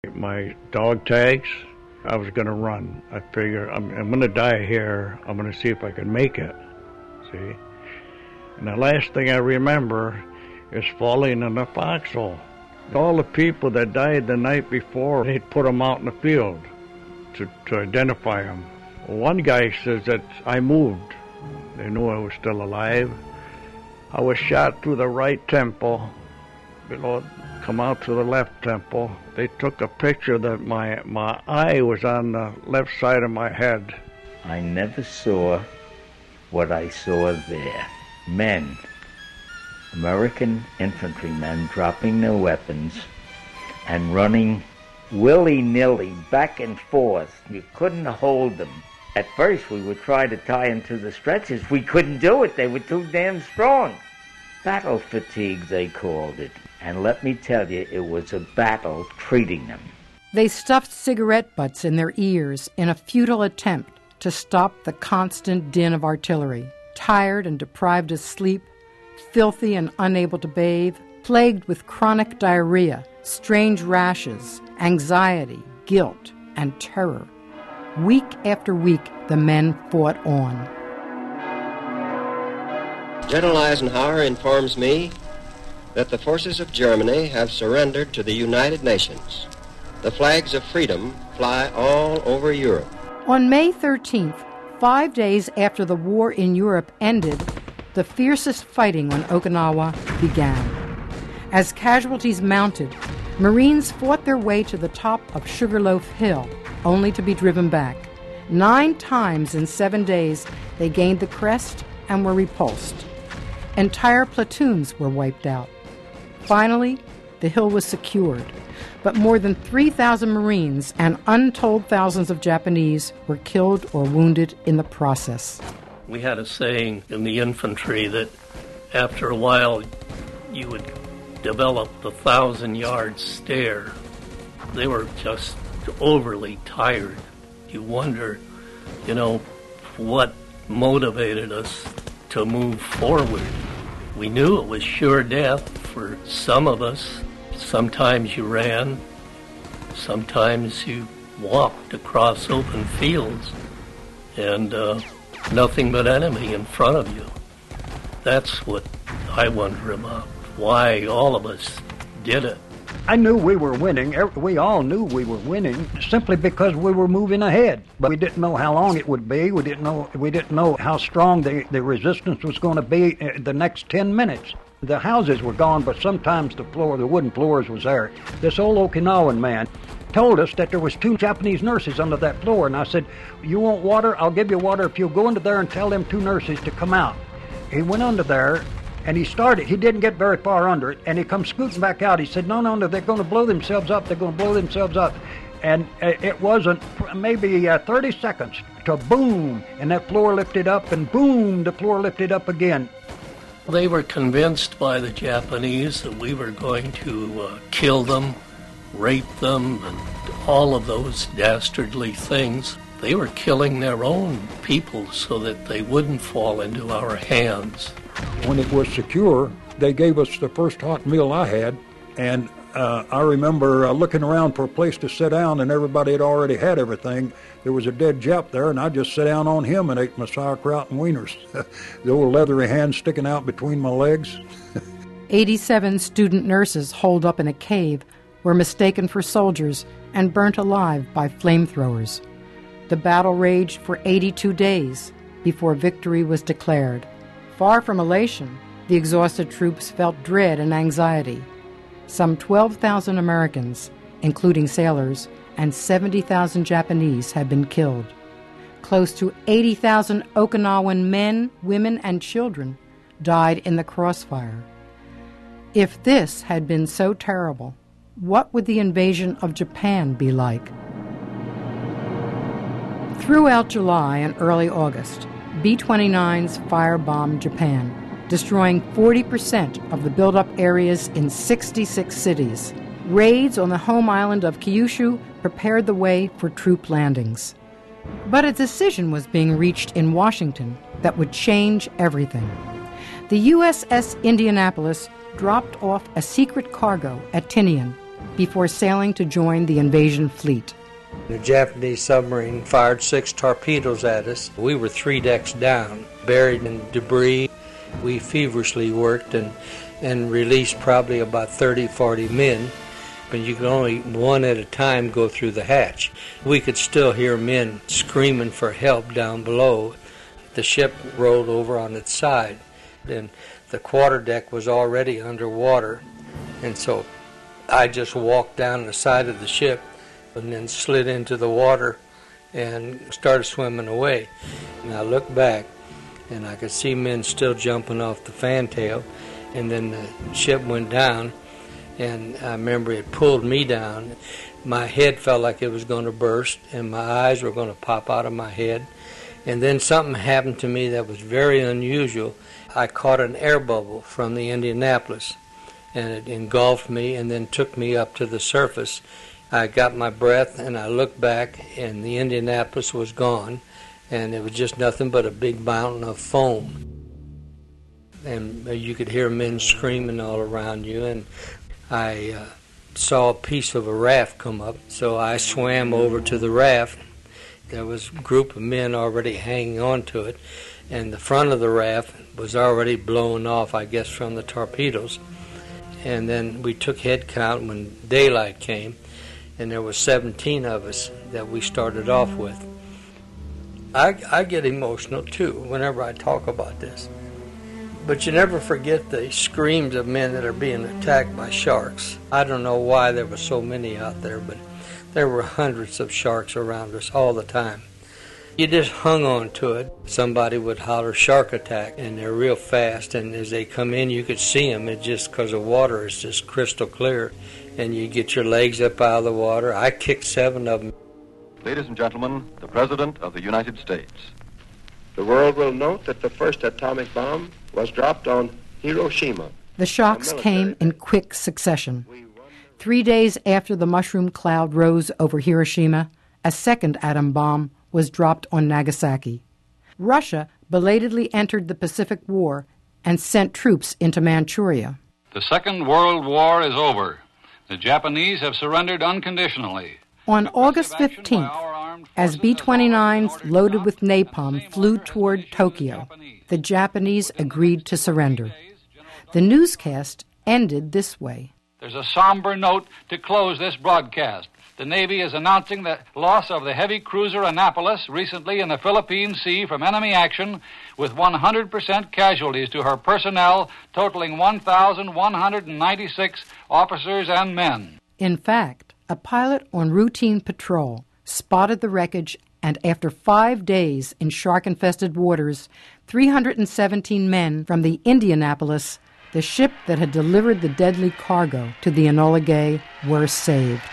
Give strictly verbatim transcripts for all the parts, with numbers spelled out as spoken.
My dog tags, I was going to run. I figure I'm, I'm going to die here. I'm going to see if I can make it. See? And the last thing I remember is falling in a foxhole. All the people that died the night before, they'd put them out in the field to, to identify them. One guy says that I moved. They knew I was still alive. I was shot through the right temple, below, come out to the left temple. They took a picture that my, my eye was on the left side of my head. I never saw what I saw there. Men, American infantrymen dropping their weapons and running willy-nilly back and forth. You couldn't hold them. At first we would try to tie them to the stretchers. We couldn't do it. They were too damn strong. Battle fatigue, they called it. And let me tell you, it was a battle treating them. They stuffed cigarette butts in their ears in a futile attempt to stop the constant din of artillery. Tired and deprived of sleep, filthy and unable to bathe, plagued with chronic diarrhea, strange rashes, anxiety, guilt, and terror. Week after week, the men fought on. General Eisenhower informs me that the forces of Germany have surrendered to the United Nations. The flags of freedom fly all over Europe. On May thirteenth, five days after the war in Europe ended, the fiercest fighting on Okinawa began. As casualties mounted, Marines fought their way to the top of Sugarloaf Hill, only to be driven back. Nine times in seven days, they gained the crest and were repulsed. Entire platoons were wiped out. Finally, the hill was secured, but more than three thousand Marines and untold thousands of Japanese were killed or wounded in the process. We had a saying in the infantry that after a while you would develop the thousand-yard stare. They were just overly tired. You wonder, you know, what motivated us to move forward. We knew it was sure death for some of us. Sometimes you ran, sometimes you walked across open fields, and uh, nothing but enemy in front of you. That's what I wonder about, why all of us did it. I knew we were winning. We all knew we were winning simply because we were moving ahead. But we didn't know how long it would be. We didn't know we didn't know how strong the, the resistance was going to be the next ten minutes. The houses were gone, but sometimes the floor, the wooden floors was there. This old Okinawan man told us that there was two Japanese nurses under that floor. And I said, you want water? I'll give you water if you'll go into there and tell them two nurses to come out. He went under there. And he started, he didn't get very far under it, and he come scooting back out. He said, no, no, no, they're going to blow themselves up. They're going to blow themselves up. And it wasn't maybe uh, thirty seconds to boom, and that floor lifted up, and boom, the floor lifted up again. They were convinced by the Japanese that we were going to uh, kill them, rape them, and all of those dastardly things. They were killing their own people so that they wouldn't fall into our hands. When it was secure, they gave us the first hot meal I had, and uh, I remember uh, looking around for a place to sit down, and everybody had already had everything. There was a dead Jap there, and I just sat down on him and ate my sauerkraut and wieners. The old leathery hand sticking out between my legs. eighty-seven student nurses holed up in a cave were mistaken for soldiers and burnt alive by flamethrowers. The battle raged for eighty-two days before victory was declared. Far from elation, the exhausted troops felt dread and anxiety. Some twelve thousand Americans, including sailors, and seventy thousand Japanese had been killed. Close to eighty thousand Okinawan men, women, and children died in the crossfire. If this had been so terrible, what would the invasion of Japan be like? Throughout July and early August, B twenty-nines firebombed Japan, destroying forty percent of the built-up areas in sixty-six cities. Raids on the home island of Kyushu prepared the way for troop landings. But a decision was being reached in Washington that would change everything. The U S S Indianapolis dropped off a secret cargo at Tinian, before sailing to join the invasion fleet. The Japanese submarine fired six torpedoes at us. We were three decks down, buried in debris. We feverishly worked and, and released probably about thirty, forty men, but you could only one at a time go through the hatch. We could still hear men screaming for help down below. The ship rolled over on its side, and the quarterdeck was already underwater, and so I just walked down the side of the ship and then slid into the water and started swimming away. And I looked back, and I could see men still jumping off the fantail, and then the ship went down, and I remember it pulled me down. My head felt like it was going to burst, and my eyes were going to pop out of my head. And then something happened to me that was very unusual. I caught an air bubble from the Indianapolis, and it engulfed me and then took me up to the surface. I got my breath, and I looked back, and the Indianapolis was gone, and it was just nothing but a big mountain of foam. And you could hear men screaming all around you, and I uh, saw a piece of a raft come up, so I swam over to the raft. There was a group of men already hanging on to it, and the front of the raft was already blown off, I guess, from the torpedoes. And then we took head count when daylight came, and there were seventeen of us that we started off with. I, I get emotional, too, whenever I talk about this. But you never forget the screams of men that are being attacked by sharks. I don't know why there were so many out there, but there were hundreds of sharks around us all the time. You just hung on to it. Somebody would holler, "Shark attack," and they're real fast, and as they come in, you could see them. It's just because the water is just crystal clear, and you get your legs up out of the water. I kicked seven of them. Ladies and gentlemen, the President of the United States. The world will note that the first atomic bomb was dropped on Hiroshima. The shocks came in quick succession. Three days after the mushroom cloud rose over Hiroshima, a second atom bomb was dropped on Nagasaki. Russia belatedly entered the Pacific War and sent troops into Manchuria. The Second World War is over. The Japanese have surrendered unconditionally. On August fifteenth, as B twenty-nines loaded with napalm flew toward Tokyo, the Japanese agreed to surrender. The newscast ended this way. There's a somber note to close this broadcast. The Navy is announcing the loss of the heavy cruiser Annapolis recently in the Philippine Sea from enemy action, with one hundred percent casualties to her personnel, totaling one thousand one hundred ninety-six officers and men. In fact, a pilot on routine patrol spotted the wreckage, and after five days in shark-infested waters, three hundred seventeen men from the Indianapolis, the ship that had delivered the deadly cargo to the Enola Gay, were saved.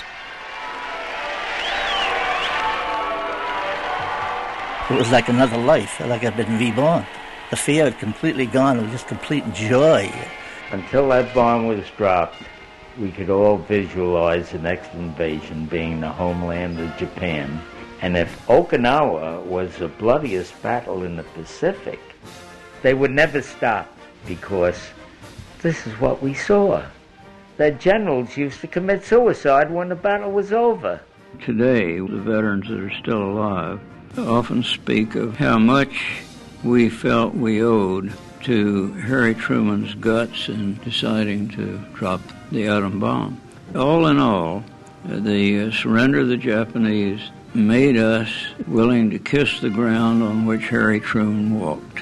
It was like another life, like I'd been reborn. The fear had completely gone. It was just complete joy. Until that bomb was dropped, we could all visualize the next invasion being the homeland of Japan. And if Okinawa was the bloodiest battle in the Pacific, they would never stop, because this is what we saw. Their generals used to commit suicide when the battle was over. Today, the veterans that are still alive often speak of how much we felt we owed to Harry Truman's guts in deciding to drop the atom bomb. All in all, the surrender of the Japanese made us willing to kiss the ground on which Harry Truman walked.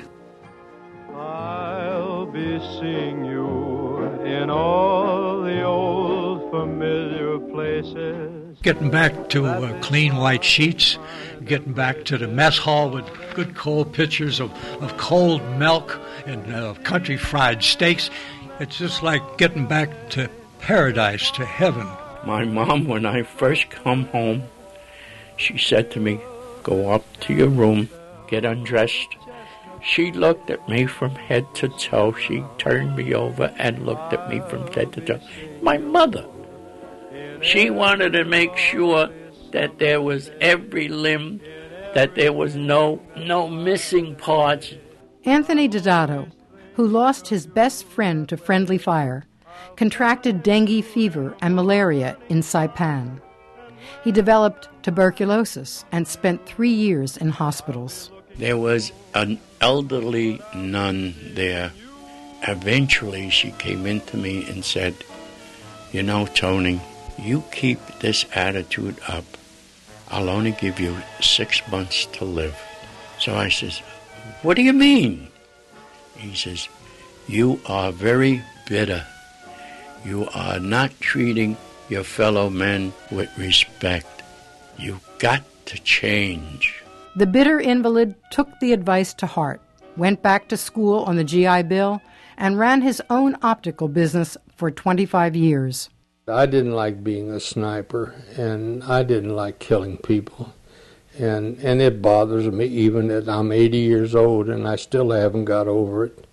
I'll be seeing you in all the old familiar places. Getting back to uh, clean white sheets, getting back to the mess hall with good cold pitchers of, of cold milk and uh, country fried steaks. It's just like getting back to paradise, to heaven. My mom, when I first come home, she said to me, "Go up to your room, get undressed." She looked at me from head to toe. She turned me over and looked at me from head to toe. My mother. She wanted to make sure that there was every limb, that there was no no missing parts. Anthony Dodato, who lost his best friend to friendly fire, contracted dengue fever and malaria in Saipan. He developed tuberculosis and spent three years in hospitals. There was an elderly nun there. Eventually, she came into me and said, "You know, Tony, you keep this attitude up, I'll only give you six months to live." So I says, "What do you mean?" He says, "You are very bitter. You are not treating your fellow men with respect. You've got to change." The bitter invalid took the advice to heart, went back to school on the G I Bill, and ran his own optical business for twenty-five years. I didn't like being a sniper, and I didn't like killing people. And and it bothers me even that I'm eighty years old and I still haven't got over it.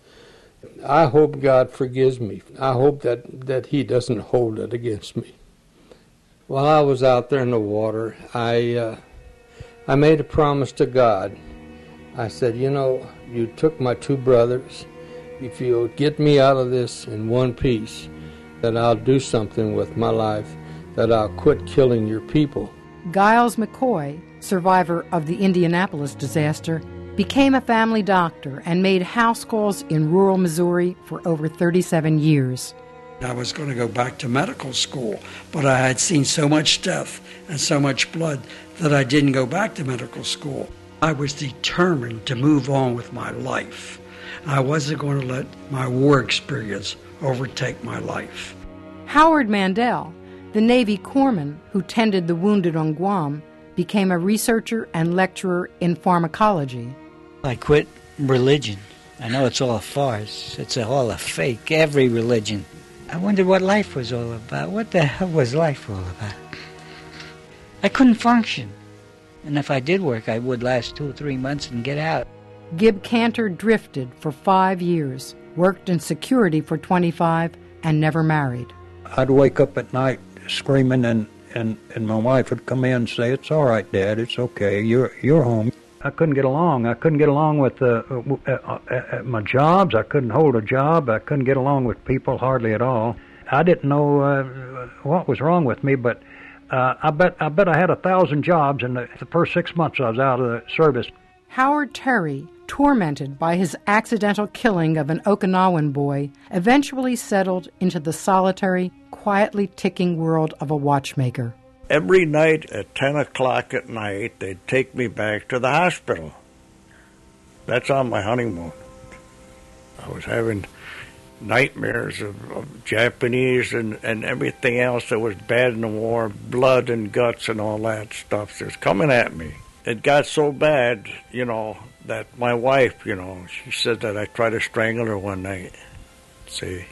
I hope God forgives me. I hope that, that He doesn't hold it against me. While I was out there in the water, I uh, I made a promise to God. I said, "You know, you took my two brothers. If you'll get me out of this in one piece, that I'll do something with my life, that I'll quit killing your people." Giles McCoy, survivor of the Indianapolis disaster, became a family doctor and made house calls in rural Missouri for over thirty-seven years. I was going to go back to medical school, but I had seen so much death and so much blood that I didn't go back to medical school. I was determined to move on with my life. I wasn't going to let my war experience overtake my life. Howard Mandel, the Navy corpsman who tended the wounded on Guam, became a researcher and lecturer in pharmacology. I quit religion. I know it's all a farce. It's all a fake, every religion. I wondered what life was all about. What the hell was life all about? I couldn't function. And if I did work, I would last two or three months and get out. Gib Cantor drifted for five years, worked in security for twenty-five, and never married. I'd wake up at night screaming, and, and, and my wife would come in and say, "It's all right, Dad, it's okay, you're you're home." I couldn't get along. I couldn't get along with uh, uh, uh, uh, my jobs. I couldn't hold a job. I couldn't get along with people hardly at all. I didn't know uh, what was wrong with me, but uh, I bet I bet I had a thousand jobs in the, the first six months I was out of the service. Howard Terry, tormented by his accidental killing of an Okinawan boy, eventually settled into the solitary, quietly ticking world of a watchmaker. Every night at ten o'clock at night, they'd take me back to the hospital. That's on my honeymoon. I was having nightmares of, of Japanese and, and everything else that was bad in the war, blood and guts and all that stuff that's coming at me. It got so bad, you know, that my wife, you know, she said that I tried to strangle her one night. See,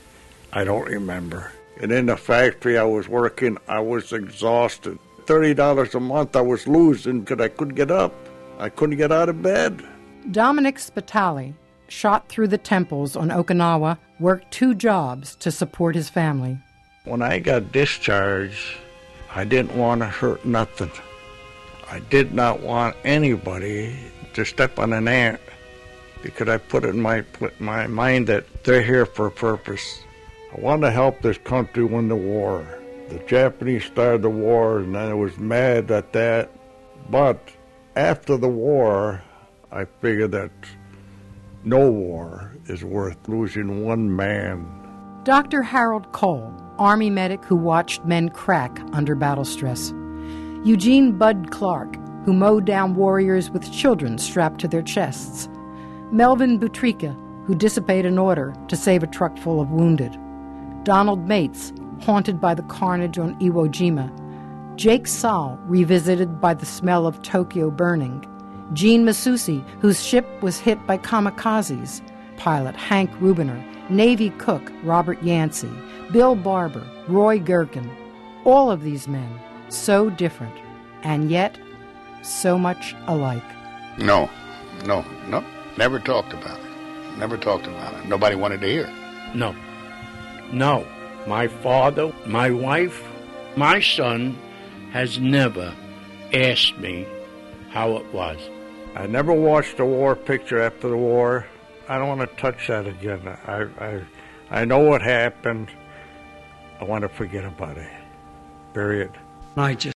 I don't remember. And in the factory I was working, I was exhausted. thirty dollars a month I was losing because I couldn't get up. I couldn't get out of bed. Dominic Spitali, shot through the temples on Okinawa, worked two jobs to support his family. When I got discharged, I didn't want to hurt nothing. I did not want anybody to step on an ant because I put it in my, my mind that they're here for a purpose. I wanted to help this country win the war. The Japanese started the war, and I was mad at that. But after the war, I figured that no war is worth losing one man. Doctor Harold Cole, Army medic who watched men crack under battle stress. Eugene Bud Clark, who mowed down warriors with children strapped to their chests. Melvin Butrika, who dissipated an order to save a truck full of wounded. Donald Mates, haunted by the carnage on Iwo Jima. Jake Saul, revisited by the smell of Tokyo burning. Gene Masusi, whose ship was hit by kamikazes. Pilot Hank Rubiner. Navy cook Robert Yancey. Bill Barber. Roy Gerken. All of these men, so different, and yet so much alike. No, no, no. Never talked about it. Never talked about it. Nobody wanted to hear it. No. No. My father, my wife, my son has never asked me how it was. I never watched a war picture after the war. I don't want to touch that again. I, I, I know what happened. I want to forget about it. Period. I just